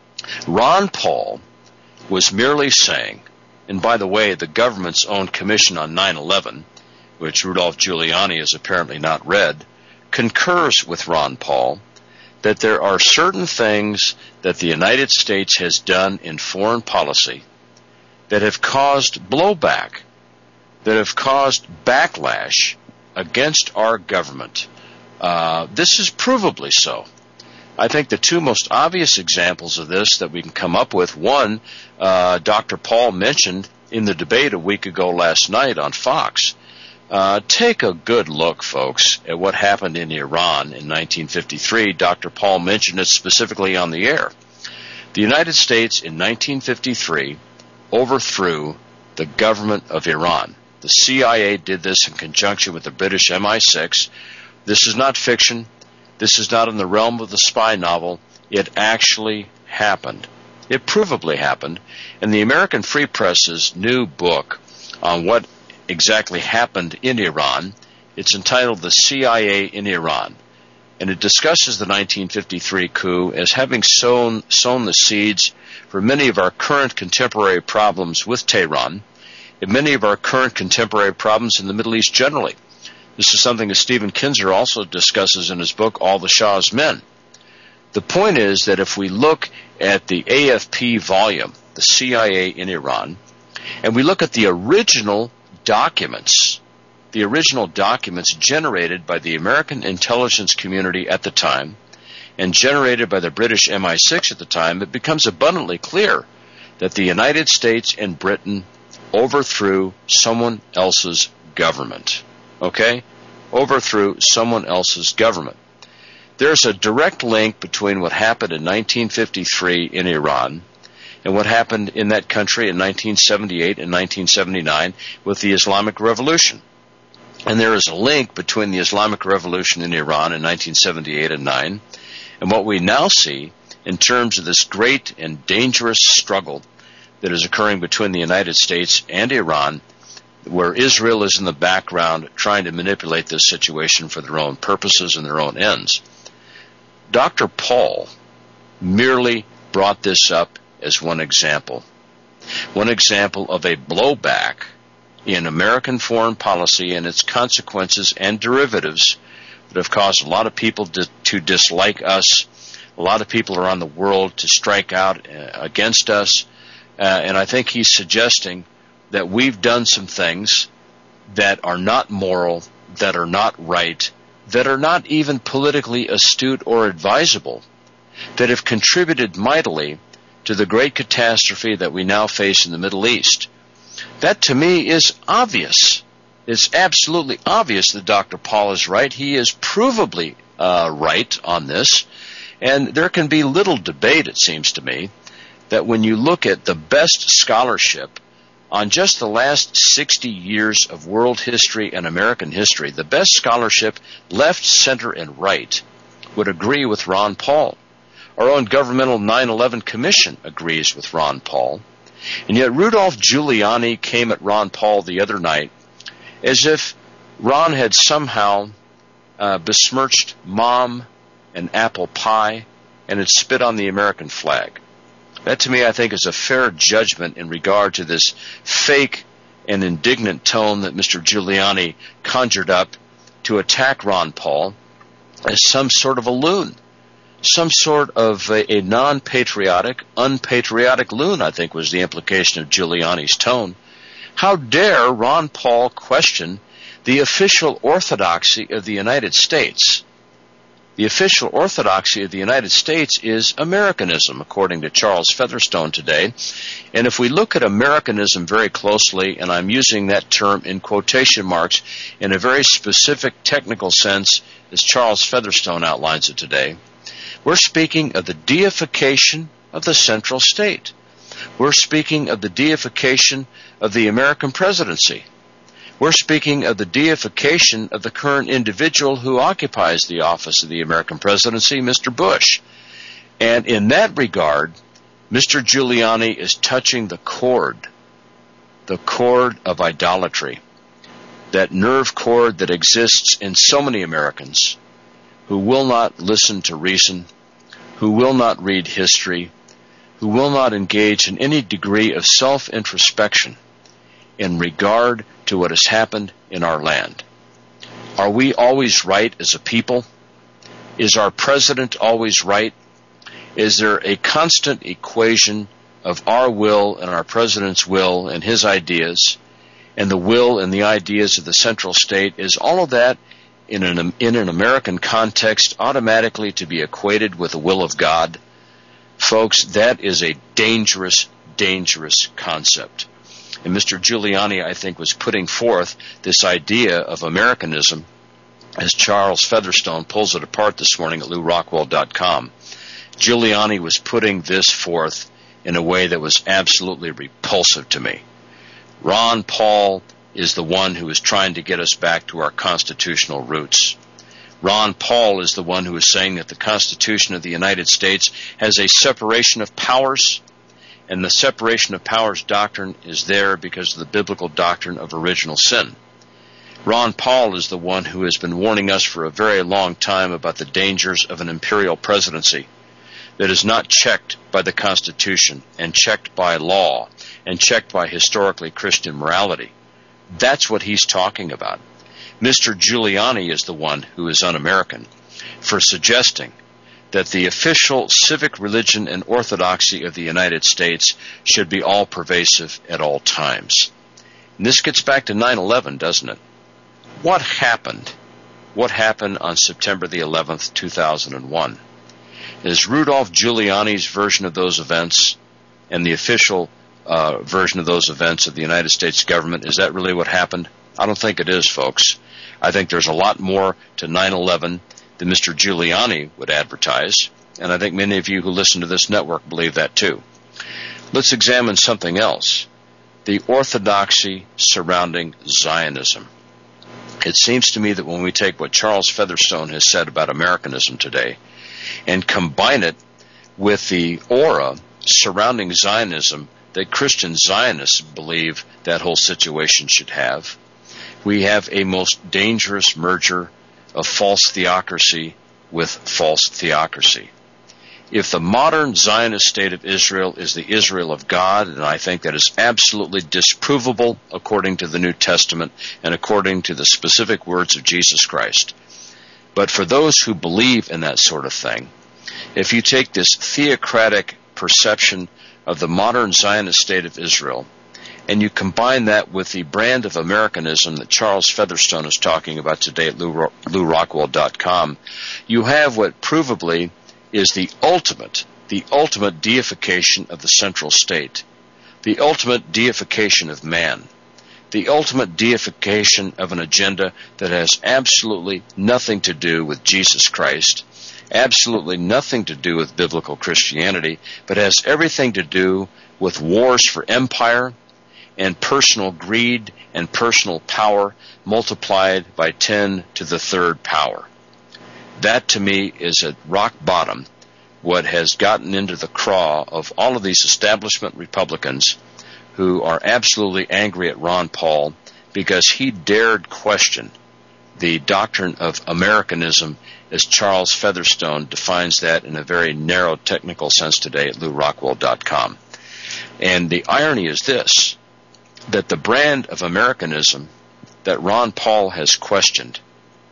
A: Ron Paul was merely saying, and by the way, the government's own commission on 9/11, which Rudolph Giuliani has apparently not read, concurs with Ron Paul that there are certain things that the United States has done in foreign policy that have caused blowback, that have caused backlash against our government. This is provably so. I think the two most obvious examples of this that we can come up with, one, Dr. Paul mentioned in the debate a week ago last night on Fox. Take a good look, folks, at what happened in Iran in 1953. Dr. Paul mentioned it specifically on the air. The United States in 1953 overthrew the government of Iran. The CIA did this in conjunction with the British MI6. This is not fiction. This is not in the realm of the spy novel. It actually happened. It provably happened. And the American Free Press's new book on what exactly happened in Iran, it's entitled The CIA in Iran. And it discusses the 1953 coup as having sown the seeds for many of our current contemporary problems with Tehran and many of our current contemporary problems in the Middle East generally. This is something that Stephen Kinzer also discusses in his book, All the Shah's Men. The point is that if we look at the AFP volume, the CIA in Iran, and we look at the original documents generated by the American intelligence community at the time and generated by the British MI6 at the time, it becomes abundantly clear that the United States and Britain overthrew someone else's government. Okay? Overthrew someone else's government. There's a direct link between what happened in 1953 in Iran and what happened in that country in 1978 and 1979 with the Islamic Revolution. And there is a link between the Islamic Revolution in Iran in 1978 and 9 and what we now see in terms of this great and dangerous struggle that is occurring between the United States and Iran, where Israel is in the background trying to manipulate this situation for their own purposes and their own ends. Dr. Paul merely brought this up as one example of a blowback in American foreign policy and its consequences and derivatives that have caused a lot of people to dislike us. A lot of people around the world to strike out against us. And I think he's suggesting that we've done some things that are not moral, that are not right, that are not even politically astute or advisable, that have contributed mightily to the great catastrophe that we now face in the Middle East. That, to me, is obvious. It's absolutely obvious that Dr. Paul is right. He is provably right on this. And there can be little debate, it seems to me, that when you look at the best scholarship on just the last 60 years of world history and American history, the best scholarship, left, center, and right, would agree with Ron Paul. Our own governmental 9/11 Commission agrees with Ron Paul. And yet Rudolph Giuliani came at Ron Paul the other night as if Ron had somehow besmirched Mom and apple pie and had spit on the American flag. That, to me, I think is a fair judgment in regard to this fake and indignant tone that Mr. Giuliani conjured up to attack Ron Paul as some sort of a loon, some sort of a non-patriotic, unpatriotic loon, I think was the implication of Giuliani's tone. How dare Ron Paul question the official orthodoxy of the United States? The official orthodoxy of the United States is Americanism, according to Charles Featherstone today. And if we look at Americanism very closely, and I'm using that term in quotation marks in a very specific technical sense, as Charles Featherstone outlines it today, we're speaking of the deification of the central state. We're speaking of the deification of the American presidency. We're speaking of the deification of the current individual who occupies the office of the American presidency, Mr. Bush. And in that regard, Mr. Giuliani is touching the cord of idolatry, that nerve cord that exists in so many Americans who will not listen to reason, who will not read history, who will not engage in any degree of self-introspection in regard to what has happened in our land. Are we always right as a people? Is our president always right? Is there a constant equation of our will and our president's will and his ideas and the will and the ideas of the central state? Is all of that in an American context automatically to be equated with the will of God? Folks, that is a dangerous, dangerous concept. And Mr. Giuliani, I think, was putting forth this idea of Americanism as Charles Featherstone pulls it apart this morning at LouRockwell.com. Giuliani was putting this forth in a way that was absolutely repulsive to me. Ron Paul is the one who is trying to get us back to our constitutional roots. Ron Paul is the one who is saying that the Constitution of the United States has a separation of powers, and the separation of powers doctrine is there because of the biblical doctrine of original sin. Ron Paul is the one who has been warning us for a very long time about the dangers of an imperial presidency that is not checked by the Constitution and checked by law and checked by historically Christian morality. That's what he's talking about. Mr. Giuliani is the one who is un-American for suggesting that the official civic religion and orthodoxy of the United States should be all-pervasive at all times. And this gets back to 9/11, doesn't it? What happened? What happened on September the 11th, 2001? Is Rudolph Giuliani's version of those events and the official version of those events of the United States government, is that really what happened? I don't think it is, folks. I think there's a lot more to 9/11 than Mr. Giuliani would advertise, and I think many of you who listen to this network believe that too. Let's examine something else, the orthodoxy surrounding Zionism. It seems to me that when we take what Charles Featherstone has said about Americanism today and combine it with the aura surrounding Zionism that Christian Zionists believe that whole situation should have, we have a most dangerous merger of false theocracy with false theocracy. If the modern Zionist state of Israel is the Israel of God, and I think that is absolutely disprovable according to the New Testament and according to the specific words of Jesus Christ. But for those who believe in that sort of thing, if you take this theocratic perception of the modern Zionist state of Israel, and you combine that with the brand of Americanism that Charles Featherstone is talking about today at LouRockwell.com, you have what provably is the ultimate deification of the central state, the ultimate deification of man, the ultimate deification of an agenda that has absolutely nothing to do with Jesus Christ, absolutely nothing to do with biblical Christianity, but has everything to do with wars for empire and personal greed and personal power multiplied by 10 to the third power. That, to me, is at rock bottom what has gotten into the craw of all of these establishment Republicans who are absolutely angry at Ron Paul because he dared question the doctrine of Americanism as Charles Featherstone defines that in a very narrow technical sense today at LouRockwell.com. And the irony is this, that the brand of Americanism that Ron Paul has questioned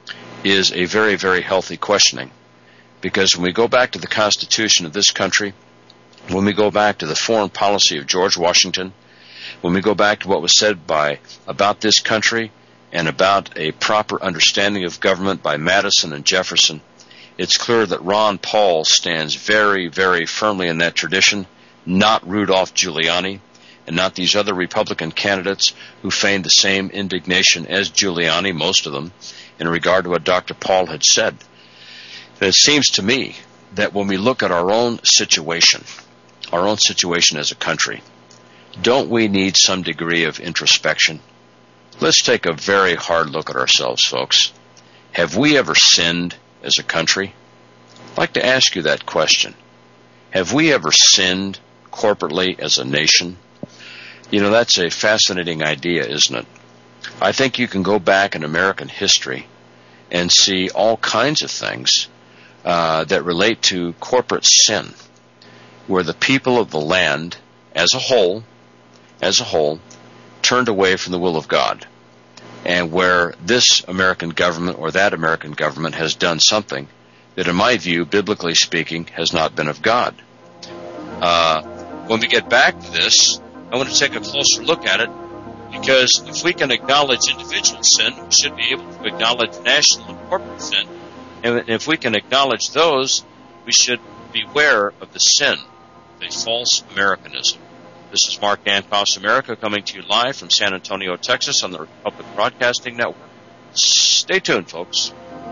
A: is a very, very healthy questioning. Because when we go back to the Constitution of this country, when we go back to the foreign policy of George Washington, when we go back to what was said about this country and about a proper understanding of government by Madison and Jefferson, it's clear that Ron Paul stands very, very firmly in that tradition, not Rudolph Giuliani, and not these other Republican candidates who feigned the same indignation as Giuliani, most of them, in regard to what Dr. Paul had said. And it seems to me that when we look at our own situation as a country, don't we need some degree of introspection? Let's take a very hard look at ourselves, folks. Have we ever sinned as a country? I'd like to ask you that question. Have we ever sinned corporately as a nation? You know, that's a fascinating idea, isn't it? I think you can go back in American history and see all kinds of things that relate to corporate sin, where the people of the land as a whole, turned away from the will of God, and where this American government or that American government has done something that, in my view, biblically speaking, has not been of God. When we get back to this, I want to take a closer look at it, because if we can acknowledge individual sin, we should be able to acknowledge national and corporate sin. And if we can acknowledge those, we should beware of the sin of a false Americanism. This is Mark Antoss America, coming to you live from San Antonio, Texas, on the Republic Broadcasting Network. Stay tuned, folks.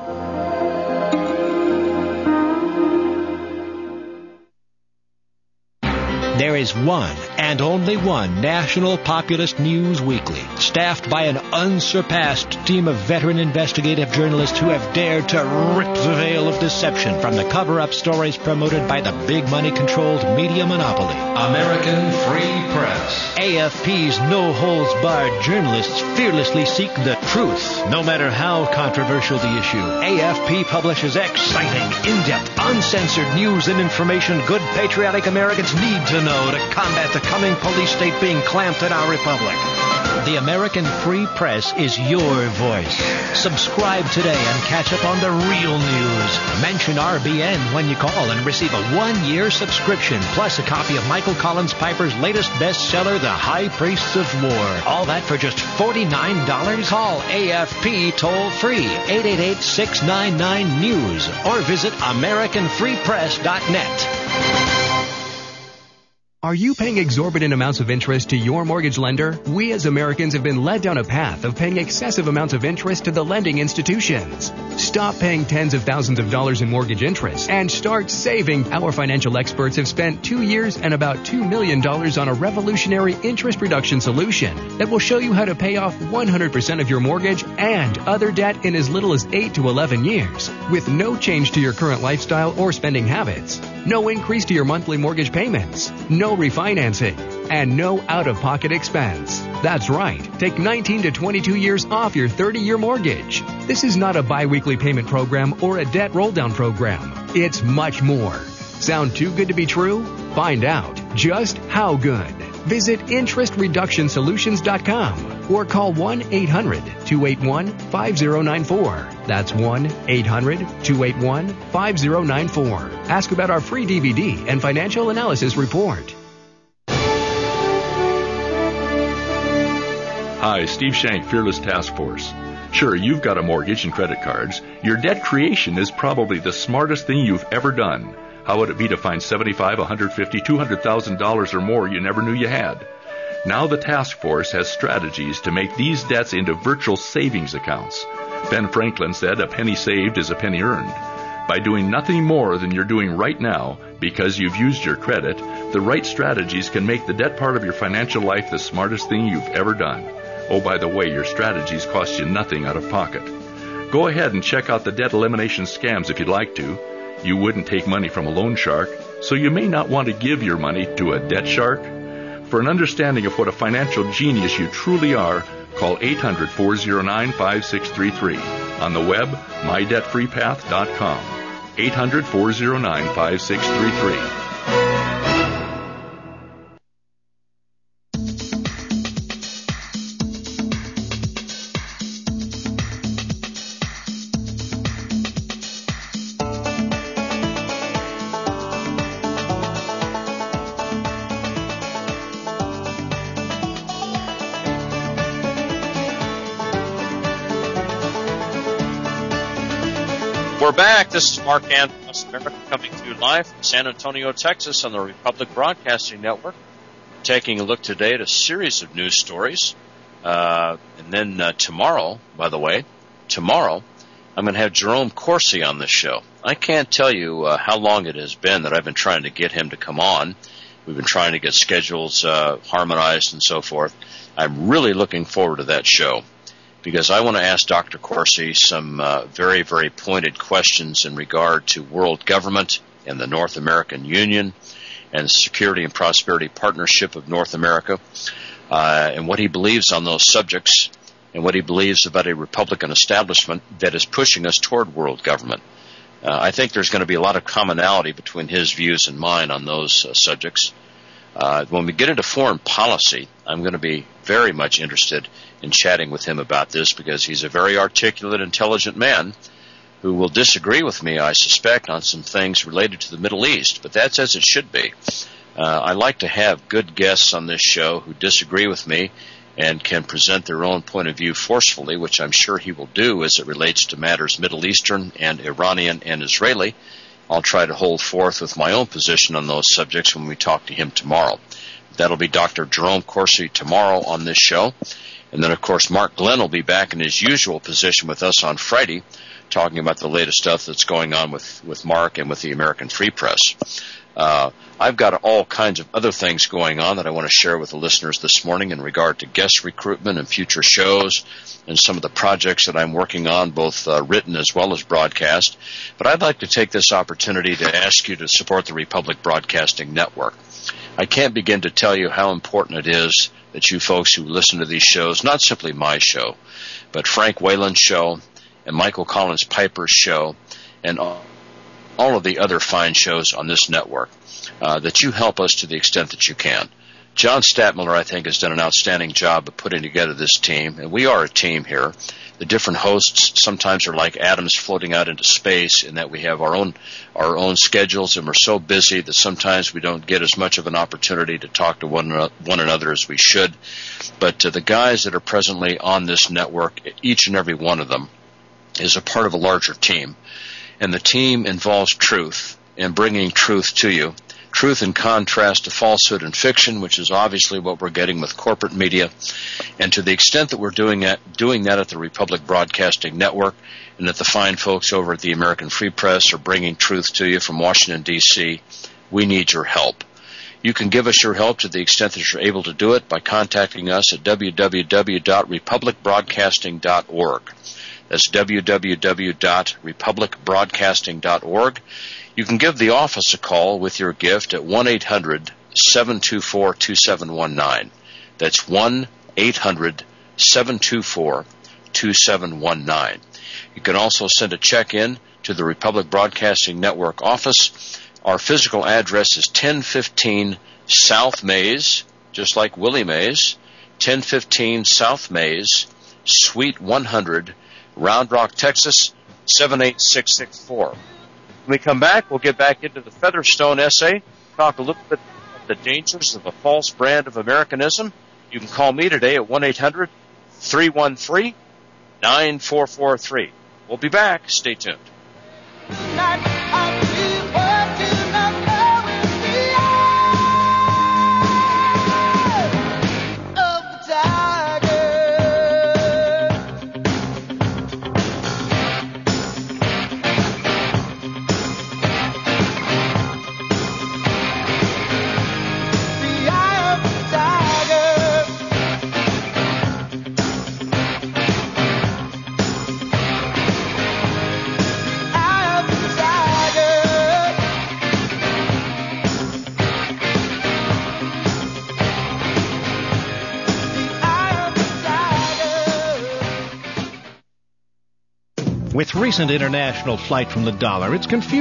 F: There is one and only one National Populist News Weekly, staffed by an unsurpassed team of veteran investigative journalists who have dared to rip the veil of deception from the cover-up stories promoted by the big money-controlled media monopoly. American Free Press. AFP's no-holds-barred journalists fearlessly seek the truth, no matter how controversial the issue. AFP publishes exciting, in-depth, uncensored news and information good patriotic Americans need to know to combat the coming police state being clamped in our republic. The American Free Press is your voice. Subscribe today and catch up on the real news. Mention RBN when you call and receive a 1-year subscription, plus a copy of Michael Collins Piper's latest bestseller, The High Priests of War. All that for just $49? Call AFP toll-free, 888-699-NEWS, or visit AmericanFreePress.net.
B: Are you paying exorbitant amounts of interest to your mortgage lender? We as Americans have been led down a path of paying excessive amounts of interest to the lending institutions. Stop paying tens of thousands of dollars in mortgage interest and start saving. Our financial experts have spent 2 years and about $2 million on a revolutionary interest reduction solution that will show you how to pay off 100% of your mortgage and other debt in as little as 8 to 11 years, with no change to your current lifestyle or spending habits, no increase to your monthly mortgage payments, no refinancing, and no out-of-pocket expense. That's right. Take 19 to 22 years off your 30-year mortgage. This is not a bi-weekly payment program or a debt roll-down program. It's much more. Sound too good to be true? Find out just how good. Visit interestreductionsolutions.com or call 1-800-281-5094. That's 1-800-281-5094. Ask about our free DVD and financial analysis report.
G: Hi, Steve Shank, Fearless Task Force. Sure, you've got a mortgage and credit cards. Your debt creation is probably the smartest thing you've ever done. How would it be to find $75,000, $150,000, $200,000 or more you never knew you had? Now the task force has strategies to make these debts into virtual savings accounts. Ben Franklin said, "A penny saved is a penny earned." By doing nothing more than you're doing right now, because you've used your credit, the right strategies can make the debt part of your financial life the smartest thing you've ever done. Oh, by the way, your strategies cost you nothing out of pocket. Go ahead and check out the debt elimination scams if you'd like to. You wouldn't take money from a loan shark, so you may not want to give your money to a debt shark. For an understanding of what a financial genius you truly are, call 800-409-5633. On the web, mydebtfreepath.com. 800-409-5633.
A: back. This is Mark Anthos, America, coming to you live from San Antonio, Texas on the Republic Broadcasting Network. Taking a look today at a series of news stories. And then tomorrow, by the way, I'm going to have Jerome Corsi on this show. I can't tell you how long it has been that I've been trying to get him to come on. We've been trying to get schedules harmonized and so forth. I'm really looking forward to that show because I want to ask Dr. Corsi some very, very pointed questions in regard to world government and the North American Union and Security and Prosperity Partnership of North America, and what he believes on those subjects and what he believes about a Republican establishment that is pushing us toward world government. I think there's going to be a lot of commonality between his views and mine on those subjects. When we get into foreign policy, I'm going to be very much interested in chatting with him about this because he's a very articulate, intelligent man who will disagree with me, I suspect, on some things related to the Middle East, but that's as it should be. I like to have good guests on this show who disagree with me and can present their own point of view forcefully, which I'm sure he will do as it relates to matters Middle Eastern and Iranian and Israeli. I'll try to hold forth with my own position on those subjects when we talk to him tomorrow. That'll be Dr. Jerome Corsi tomorrow on this show. And then, of course, Mark Glenn will be back in his usual position with us on Friday, talking about the latest stuff that's going on with Mark and with the American Free Press. I've got all kinds of other things going on that I want to share with the listeners this morning in regard to guest recruitment and future shows and some of the projects that I'm working on, both written as well as broadcast. But I'd like to take this opportunity to ask you to support the Republic Broadcasting Network. I can't begin to tell you how important it is that you folks who listen to these shows, not simply my show, but Frank Whalen's show and Michael Collins Piper's show and all of the other fine shows on this network, that you help us to the extent that you can. John Stadtmiller, I think, has done an outstanding job of putting together this team, and we are a team here. The different hosts sometimes are like atoms floating out into space in that we have our own schedules, and we're so busy that sometimes we don't get as much of an opportunity to talk to one another as we should. But the guys that are presently on this network, each and every one of them, is a part of a larger team. And the team involves truth and bringing truth to you. Truth in contrast to falsehood and fiction, which is obviously what we're getting with corporate media. And to the extent that we're doing that at the Republic Broadcasting Network and that the fine folks over at the American Free Press are bringing truth to you from Washington, D.C., we need your help. You can give us your help to the extent that you're able to do it by contacting us at www.republicbroadcasting.org. That's www.republicbroadcasting.org. You can give the office a call with your gift at 1-800-724-2719. That's 1-800-724-2719. You can also send a check in to the Republic Broadcasting Network office. Our physical address is 1015 South Mays, just like Willie Mays, 1015 South Mays, Suite 100, Round Rock, Texas, 78664. When we come back, we'll get back into the Featherstone essay, talk a little bit about the dangers of a false brand of Americanism. You can call me today at 1-800-313-9443. We'll be back. Stay tuned.
F: With recent international flight from the dollar, it's confusing.